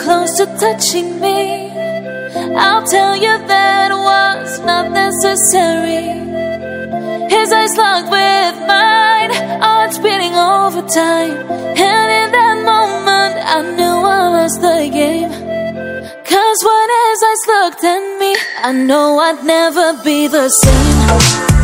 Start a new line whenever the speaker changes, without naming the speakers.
close to touching me. I'll tell you that was not necessary. His eyes locked with mine, heart beating over time. And in that moment I knew I lost the game. Cause when his eyes looked at me, I know I'd never be the same.